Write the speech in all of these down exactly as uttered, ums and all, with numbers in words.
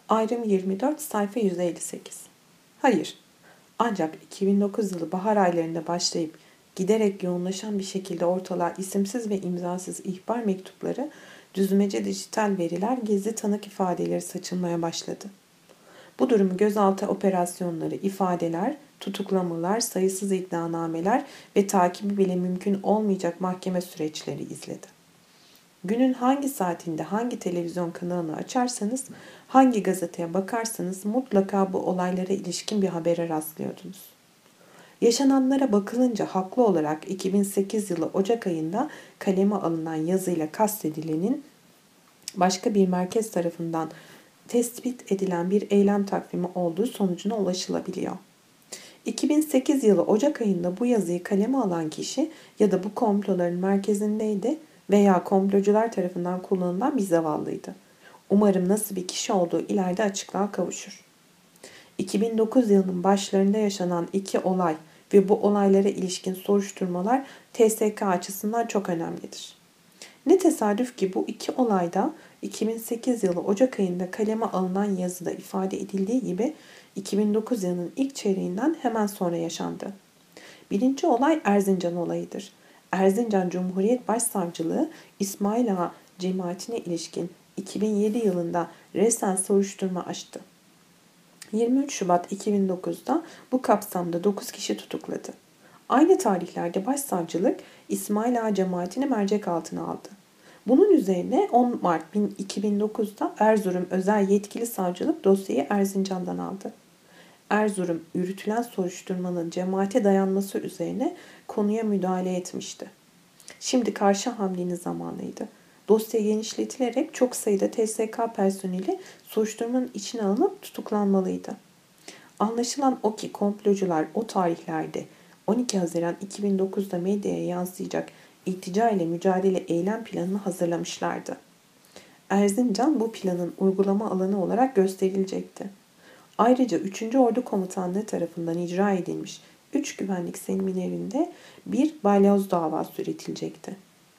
Ayrım yirmi dört, sayfa yüz elli sekiz. Hayır. Ancak iki bin dokuz yılı bahar aylarında başlayıp giderek yoğunlaşan bir şekilde ortalığa isimsiz ve imzasız ihbar mektupları, düzmece dijital veriler, gizli tanık ifadeleri saçılmaya başladı. Bu durumu gözaltı operasyonları, ifadeler, tutuklamalar, sayısız iddianameler ve takibi bile mümkün olmayacak mahkeme süreçleri izledi. Günün hangi saatinde hangi televizyon kanalını açarsanız, hangi gazeteye bakarsanız mutlaka bu olaylara ilişkin bir habere rastlıyordunuz. Yaşananlara bakılınca haklı olarak iki bin sekiz yılı Ocak ayında kaleme alınan yazıyla kastedilenin başka bir merkez tarafından tespit edilen bir eylem takvimi olduğu sonucuna ulaşılabiliyor. iki bin sekiz yılı Ocak ayında bu yazıyı kaleme alan kişi ya da bu komploların merkezindeydi veya komplocular tarafından kullanılan bir zavallıydı. Umarım nasıl bir kişi olduğu ileride açıklığa kavuşur. iki bin dokuz yılının başlarında yaşanan iki olay ve bu olaylara ilişkin soruşturmalar T S K açısından çok önemlidir. Ne tesadüf ki bu iki olayda iki bin sekiz yılı Ocak ayında kaleme alınan yazıda ifade edildiği gibi iki bin dokuz yılının ilk çeyreğinden hemen sonra yaşandı. Birinci olay Erzincan olayıdır. Erzincan Cumhuriyet Başsavcılığı İsmail Ağa cemaatine ilişkin iki bin yedi yılında resen soruşturma açtı. yirmi üç Şubat iki bin dokuzda bu kapsamda dokuz kişi tutukladı. Aynı tarihlerde başsavcılık İsmail Ağa cemaatini mercek altına aldı. Bunun üzerine on Mart iki bin dokuzda Erzurum Özel Yetkili Savcılık dosyayı Erzincan'dan aldı. Erzurum yürütülen soruşturmanın cemaate dayanması üzerine konuya müdahale etmişti. Şimdi karşı hamlenin zamanıydı. Dosya genişletilerek çok sayıda T S K personeli soruşturmanın içine alınıp tutuklanmalıydı. Anlaşılan o ki komplocular o tarihlerde on iki Haziran iki bin dokuzda medyaya yansıyacak iltica ile mücadele eylem planını hazırlamışlardı. Erzincan bu planın uygulama alanı olarak gösterilecekti. Ayrıca üçüncü Ordu Komutanlığı tarafından icra edilmiş üç güvenlik seminerinde bir balyoz davası üretilecekti.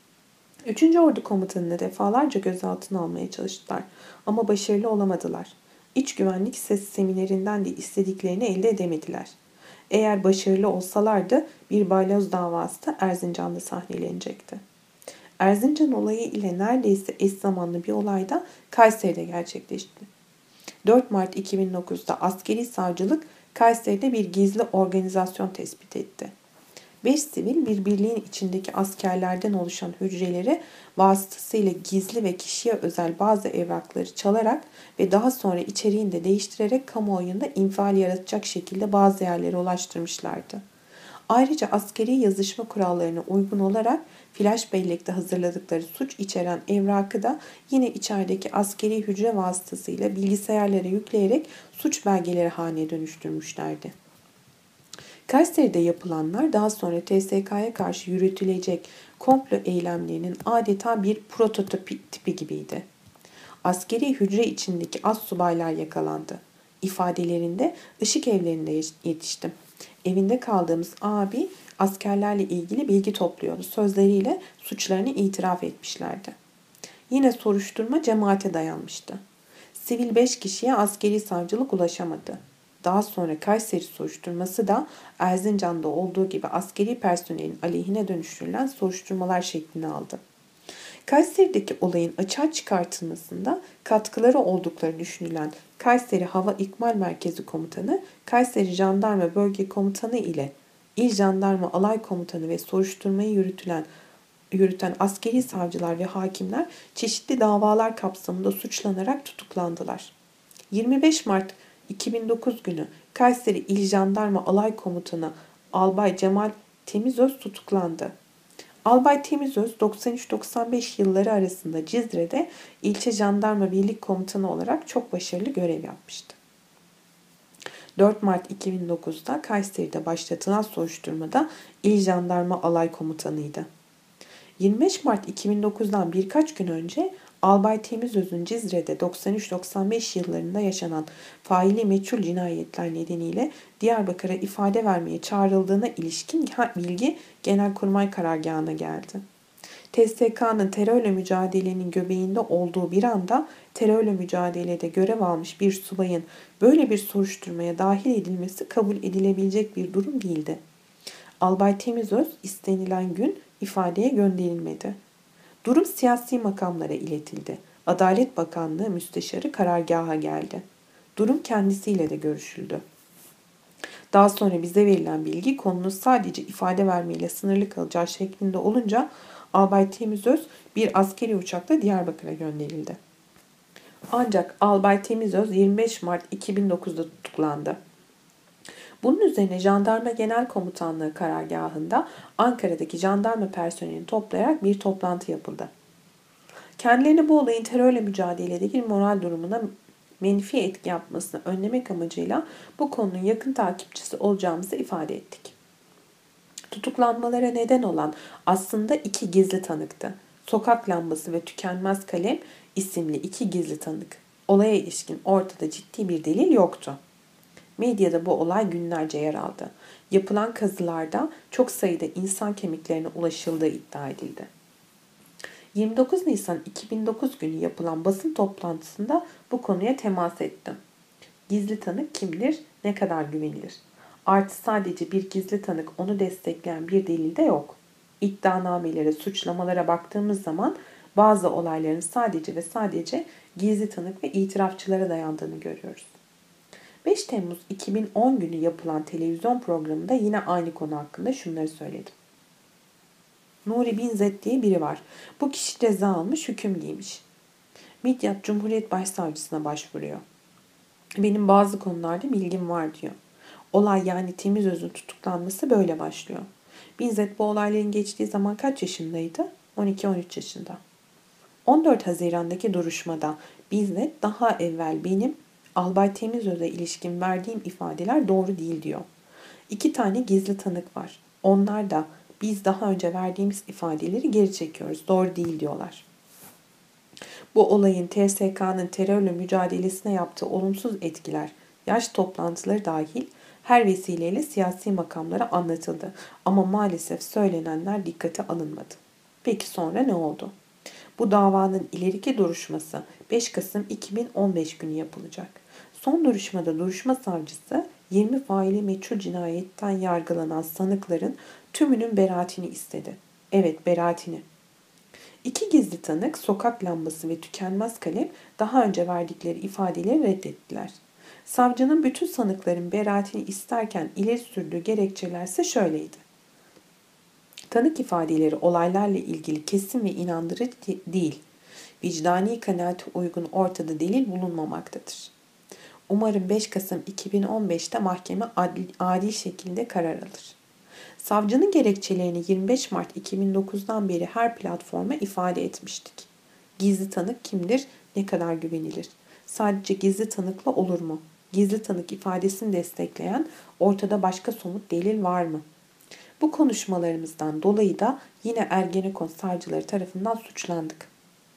üçüncü Ordu Komutanı'nı defalarca gözaltına almaya çalıştılar ama başarılı olamadılar. İç güvenlik ses seminerinden de istediklerini elde edemediler. Eğer başarılı olsalardı bir balyoz davası da Erzincan'da sahnelenecekti. Erzincan olayı ile neredeyse eş zamanlı bir olay da Kayseri'de gerçekleşti. dört Mart iki bin dokuzda askeri savcılık Kayseri'de bir gizli organizasyon tespit etti. Beş sivil bir birliğin içindeki askerlerden oluşan hücreleri vasıtasıyla gizli ve kişiye özel bazı evrakları çalarak ve daha sonra içeriğini de değiştirerek kamuoyunda infial yaratacak şekilde bazı yerlere ulaştırmışlardı. Ayrıca askeri yazışma kurallarına uygun olarak flash bellekte hazırladıkları suç içeren evrakı da yine içerideki askeri hücre vasıtasıyla bilgisayarlara yükleyerek suç belgeleri haline dönüştürmüşlerdi. Kayseri'de yapılanlar daha sonra T S K'ya karşı yürütülecek komplo eylemlerinin adeta bir prototipi gibiydi. Askeri hücre içindeki astsubaylar yakalandı. İfadelerinde ışık evlerinde yetiştim. Evinde kaldığımız abi askerlerle ilgili bilgi topluyordu. Sözleriyle suçlarını itiraf etmişlerdi. Yine soruşturma cemaate dayanmıştı. Sivil beş kişiye askeri savcılık ulaşamadı. Daha sonra Kayseri soruşturması da Erzincan'da olduğu gibi askeri personelin aleyhine dönüştürülen soruşturmalar şeklini aldı. Kayseri'deki olayın açığa çıkartılmasında katkıları oldukları düşünülen Kayseri Hava İkmal Merkezi Komutanı, Kayseri Jandarma Bölge Komutanı ile İl Jandarma Alay Komutanı ve soruşturmayı yürütülen yürüten askeri savcılar ve hakimler çeşitli davalar kapsamında suçlanarak tutuklandılar. yirmi beş Mart iki bin dokuz günü Kayseri İl Jandarma Alay Komutanı Albay Cemal Temizöz tutuklandı. Albay Temizöz doksan üç doksan beş yılları arasında Cizre'de ilçe jandarma birlik komutanı olarak çok başarılı görev yapmıştı. dört Mart iki bin dokuzda Kayseri'de başlatılan soruşturmada İl Jandarma Alay Komutanıydı. yirmi beş Mart iki bin dokuzdan birkaç gün önce Albay Temizöz'ün Cizre'de doksan üç doksan beş yıllarında yaşanan faili meçhul cinayetler nedeniyle Diyarbakır'a ifade vermeye çağrıldığına ilişkin bilgi Genelkurmay Karargahı'na geldi. T S K'nın terörle mücadelenin göbeğinde olduğu bir anda terörle mücadelede görev almış bir subayın böyle bir soruşturmaya dahil edilmesi kabul edilebilecek bir durum değildi. Albay Temizöz istenilen gün ifadeye gönderilmedi. Durum siyasi makamlara iletildi. Adalet Bakanlığı müsteşarı karargaha geldi. Durum kendisiyle de görüşüldü. Daha sonra bize verilen bilgi konunun sadece ifade vermeyle sınırlı kalacağı şeklinde olunca Albay Temizöz bir askeri uçakla Diyarbakır'a gönderildi. Ancak Albay Temizöz yirmi beş Mart iki bin dokuz'da tutuklandı. Bunun üzerine Jandarma Genel Komutanlığı karargahında Ankara'daki jandarma personelini toplayarak bir toplantı yapıldı. Kendilerine bu olayın terörle mücadeledeki moral durumuna menfi etki yapmasını önlemek amacıyla bu konunun yakın takipçisi olacağımızı ifade ettik. Tutuklanmalara neden olan aslında iki gizli tanıktı. Sokak Lambası ve Tükenmez Kalem isimli iki gizli tanık. Olaya ilişkin ortada ciddi bir delil yoktu. Medyada bu olay günlerce yer aldı. Yapılan kazılarda çok sayıda insan kemiklerine ulaşıldığı iddia edildi. yirmi dokuz Nisan iki bin dokuz günü yapılan basın toplantısında bu konuya temas ettim. Gizli tanık kimdir, ne kadar güvenilir? Artı sadece bir gizli tanık onu destekleyen bir delil de yok. İddianamelere, suçlamalara baktığımız zaman bazı olayların sadece ve sadece gizli tanık ve itirafçılara dayandığını görüyoruz. beş Temmuz iki bin on günü yapılan televizyon programında yine aynı konu hakkında şunları söyledim. Nuri Binzet diye biri var. Bu kişi ceza almış, hüküm giymiş. Midyat Cumhuriyet Başsavcısına başvuruyor. Benim bazı konularda bilgim var diyor. Olay yani Temizöz'ün tutuklanması böyle başlıyor. Binzet bu olayların geçtiği zaman kaç yaşındaydı? on iki on üç yaşında. on dört Haziran'daki duruşmada Binzet daha evvel benim Albay Temizöz'e ilişkin verdiğim ifadeler doğru değil diyor. İki tane gizli tanık var. Onlar da biz daha önce verdiğimiz ifadeleri geri çekiyoruz. Doğru değil diyorlar. Bu olayın T S K'nın terörle mücadelesine yaptığı olumsuz etkiler, yaş toplantıları dahil her vesileyle siyasi makamlara anlatıldı. Ama maalesef söylenenler dikkate alınmadı. Peki sonra ne oldu? Bu davanın ileriki duruşması beş Kasım iki bin on beş günü yapılacak. Son duruşmada duruşma savcısı yirmi faili meçhul cinayetten yargılanan sanıkların tümünün beraatini istedi. Evet, beraatini. İki gizli tanık Sokak Lambası ve Tükenmez Kalem daha önce verdikleri ifadeleri reddettiler. Savcının bütün sanıkların beraatini isterken ileri sürdüğü gerekçelerse şöyleydi. Tanık ifadeleri olaylarla ilgili kesin ve inandırıcı değil. Vicdani kanaate uygun ortada delil bulunmamaktadır. Umarım beş Kasım iki bin on beş'te mahkeme adil, adil şekilde karar alır. Savcının gerekçelerini yirmi beş Mart iki bin dokuz'dan beri her platforma ifade etmiştik. Gizli tanık kimdir, ne kadar güvenilir? Sadece gizli tanıkla olur mu? Gizli tanık ifadesini destekleyen ortada başka somut delil var mı? Bu konuşmalarımızdan dolayı da yine Ergenekon savcıları tarafından suçlandık.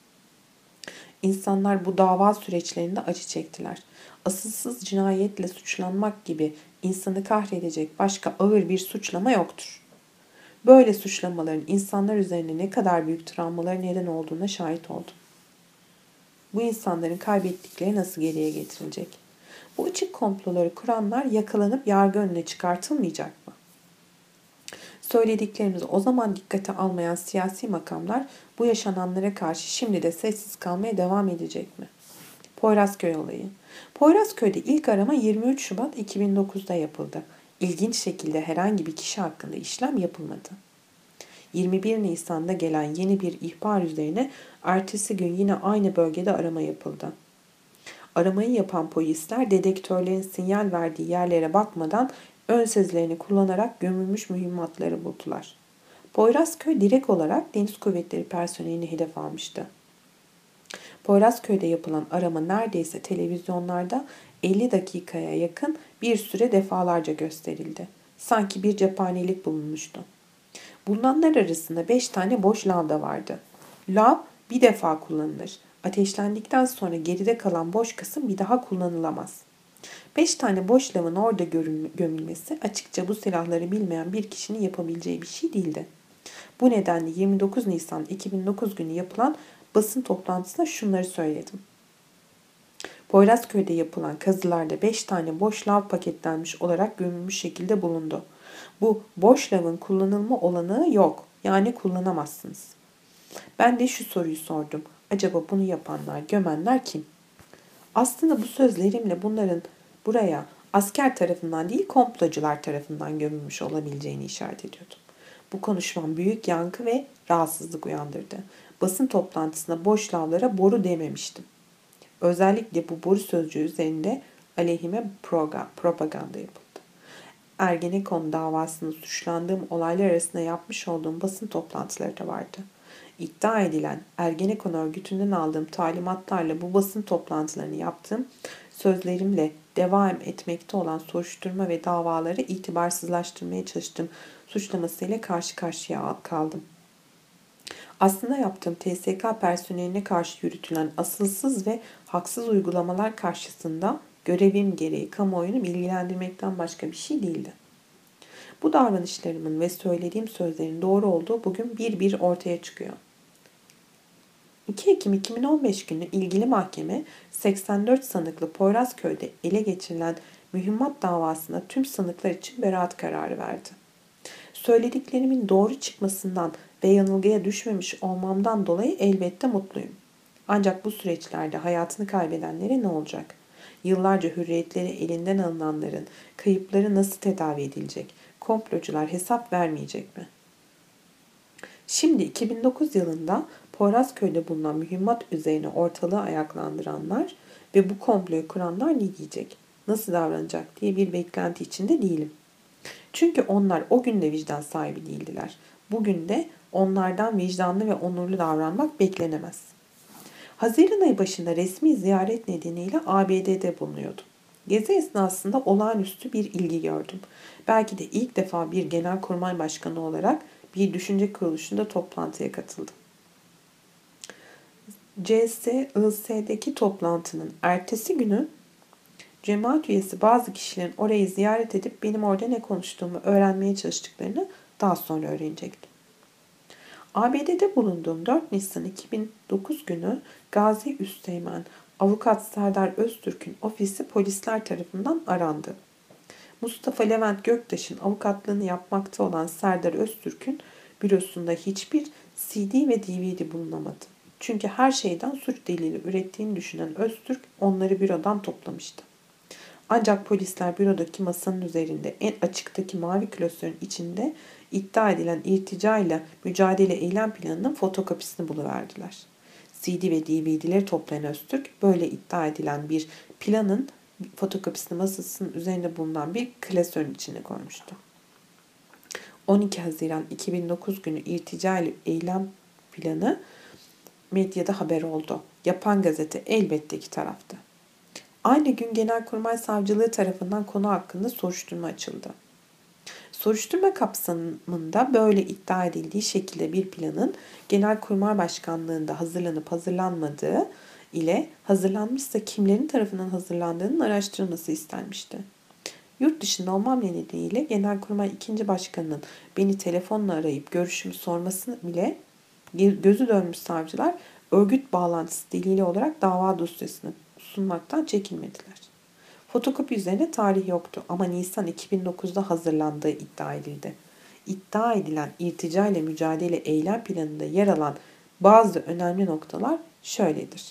İnsanlar bu dava süreçlerinde acı çektiler. Asılsız cinayetle suçlanmak gibi insanı kahredecek başka ağır bir suçlama yoktur. Böyle suçlamaların insanlar üzerine ne kadar büyük travmalara neden olduğuna şahit oldum. Bu insanların kaybettikleri nasıl geriye getirilecek? Bu açık komploları kuranlar yakalanıp yargı önüne çıkartılmayacak mı? Söylediklerimizi o zaman dikkate almayan siyasi makamlar bu yaşananlara karşı şimdi de sessiz kalmaya devam edecek mi? Poyrazköy olayı. Poyrazköy'de ilk arama yirmi üç Şubat iki bin dokuz'da yapıldı. İlginç şekilde herhangi bir kişi hakkında işlem yapılmadı. yirmi bir Nisan'da gelen yeni bir ihbar üzerine ertesi gün yine aynı bölgede arama yapıldı. Aramayı yapan polisler dedektörlerin sinyal verdiği yerlere bakmadan ön sezilerini kullanarak gömülmüş mühimmatları buldular. Poyrazköy direkt olarak Deniz Kuvvetleri personelini hedef almıştı. Poyrazköy'de yapılan arama neredeyse televizyonlarda elli dakikaya yakın bir süre defalarca gösterildi. Sanki bir cephanelik bulunmuştu. Bulunanlar arasında beş tane boş lavda vardı. Lav bir defa kullanılır. Ateşlendikten sonra geride kalan boş kısım bir daha kullanılamaz. Beş tane boş lavın orada gömülmesi açıkça bu silahları bilmeyen bir kişinin yapabileceği bir şey değildi. Bu nedenle yirmi dokuz Nisan iki bin dokuz günü yapılan basın toplantısında şunları söyledim. Poyrazköy'de yapılan kazılarda beş tane boş lav paketlenmiş olarak gömülmüş şekilde bulundu. Bu boş lavın kullanılma olanağı yok. Yani kullanamazsınız. Ben de şu soruyu sordum. Acaba bunu yapanlar, gömenler kim? Aslında bu sözlerimle bunların buraya asker tarafından değil komplocular tarafından gömülmüş olabileceğini işaret ediyordum. Bu konuşmam büyük yankı ve rahatsızlık uyandırdı. Basın toplantısında boş lavlara boru dememiştim. Özellikle bu boru sözcüğü üzerinde aleyhime propaganda yapıldı. Ergenekon davasında suçlandığım olaylar arasında yapmış olduğum basın toplantıları da vardı. İddia edilen Ergenekon örgütünden aldığım talimatlarla bu basın toplantılarını yaptım, sözlerimle devam etmekte olan soruşturma ve davaları itibarsızlaştırmaya çalıştım suçlamasıyla karşı karşıya kaldım. Aslında yaptığım T S K personeline karşı yürütülen asılsız ve haksız uygulamalar karşısında görevim gereği kamuoyunu bilgilendirmekten başka bir şey değildi. Bu davranışlarımın ve söylediğim sözlerin doğru olduğu bugün bir bir ortaya çıkıyor. iki Ekim iki bin on beş günü ilgili mahkeme seksen dört sanıklı Poyrazköy'de ele geçirilen mühimmat davasında tüm sanıklar için beraat kararı verdi. Söylediklerimin doğru çıkmasından ve yanılgıya düşmemiş olmamdan dolayı elbette mutluyum. Ancak bu süreçlerde hayatını kaybedenlere ne olacak? Yıllarca hürriyetleri elinden alınanların kayıpları nasıl tedavi edilecek? Komplocular hesap vermeyecek mi? Şimdi iki bin dokuz yılında Poyrazköy'de bulunan mühimmat üzerine ortalığı ayaklandıranlar ve bu komployu kuranlar ne diyecek? Nasıl davranacak diye bir beklenti içinde değilim. Çünkü onlar o gün de vicdan sahibi değildiler. Bugün de onlardan vicdanlı ve onurlu davranmak beklenemez. Haziran ayı başında resmi ziyaret nedeniyle A B D'de bulunuyordum. Gezi esnasında olağanüstü bir ilgi gördüm. Belki de ilk defa bir genelkurmay başkanı olarak bir düşünce kuruluşunda toplantıya katıldım. C S I S'deki toplantının ertesi günü cemaat üyesi bazı kişilerin orayı ziyaret edip benim orada ne konuştuğumu öğrenmeye çalıştıklarını daha sonra öğrenecektim. A B D'de bulunduğum dört Nisan iki bin dokuz günü Gazi Üsteğmen Avukat Serdar Öztürk'ün ofisi polisler tarafından arandı. Mustafa Levent Göktaş'ın avukatlığını yapmakta olan Serdar Öztürk'ün bürosunda hiçbir C D ve D V D bulunamadı. Çünkü her şeyden suç delili ürettiğini düşünen Öztürk onları bürodan toplamıştı. Ancak polisler bürodaki masanın üzerinde en açıktaki mavi klasörün içinde iddia edilen irtica ile mücadele eylem planının fotokopisini buluverdiler. C D ve D V D'leri toplayan Öztürk böyle iddia edilen bir planın fotokopisini masasının üzerinde bulunan bir klasörün içine koymuştu. on iki Haziran iki bin dokuz günü irtica ile eylem planı medyada haber oldu. Yapan gazete elbette iki taraftı. Aynı gün Genelkurmay Savcılığı tarafından konu hakkında soruşturma açıldı. Soruşturma kapsamında böyle iddia edildiği şekilde bir planın Genelkurmay Başkanlığı'nda hazırlanıp hazırlanmadığı ile hazırlanmışsa kimlerin tarafından hazırlandığının araştırılması istenmişti. Yurt dışında olmam nedeniyle Genelkurmay ikinci Başkanı'nın beni telefonla arayıp görüşümü sormasını bile gözü dönmüş savcılar örgüt bağlantısı delili olarak dava dosyasını sunmaktan çekinmediler. Fotokopi üzerine tarih yoktu ama Nisan iki bin dokuzda hazırlandığı iddia edildi. İddia edilen irtica ile mücadele eylem planında yer alan bazı önemli noktalar şöyledir.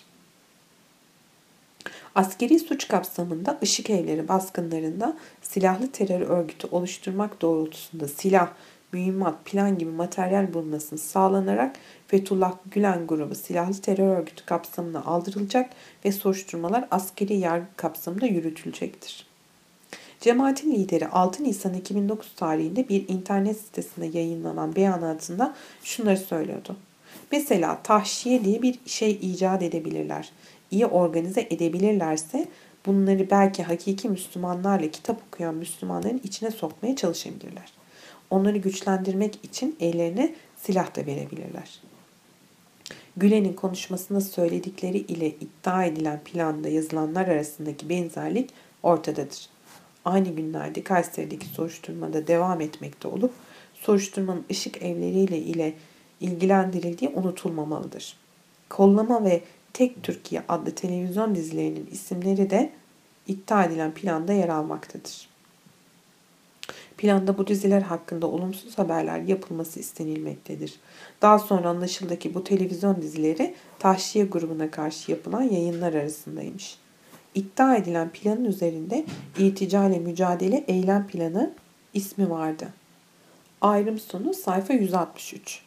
Askeri suç kapsamında Işık Evleri baskınlarında silahlı terör örgütü oluşturmak doğrultusunda silah, mühimmat, plan gibi materyal bulunmasını sağlanarak Fethullah Gülen grubu silahlı terör örgütü kapsamına aldırılacak ve soruşturmalar askeri yargı kapsamında yürütülecektir. Cemaatin lideri altı Nisan iki bin dokuz tarihinde bir internet sitesinde yayınlanan beyanatında şunları söylüyordu. Mesela tahşiye diye bir şey icat edebilirler. İyi organize edebilirlerse bunları belki hakiki Müslümanlarla kitap okuyan Müslümanların içine sokmaya çalışabilirler. Onları güçlendirmek için ellerine silah da verebilirler. Gülen'in konuşmasında söyledikleri ile iddia edilen planda yazılanlar arasındaki benzerlik ortadadır. Aynı günlerde Kayseri'deki soruşturmada devam etmekte olup soruşturmanın ışık evleriyle ile ilgilendirildiği unutulmamalıdır. Kollama ve Tek Türkiye adlı televizyon dizilerinin isimleri de iddia edilen planda yer almaktadır. Planda bu diziler hakkında olumsuz haberler yapılması istenilmektedir. Daha sonra anlaşıldı ki bu televizyon dizileri Tahşiye grubuna karşı yapılan yayınlar arasındaymış. İddia edilen planın üzerinde İrtica ile Mücadele Eylem Planı ismi vardı. Ayrım sonu sayfa yüz altmış üç.